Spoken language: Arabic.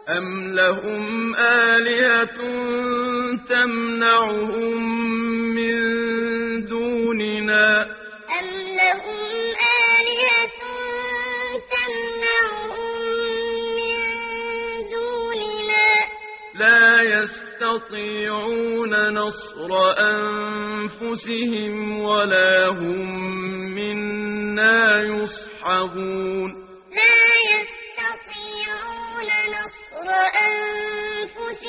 أم لهم آلهة تمنعهم من دوننا أم لهم آلهة تمنعهم من دوننا لا يستطيعون نصر أنفسهم ولا هم منا يصحبون لا يستطيعون نصر أنفسهم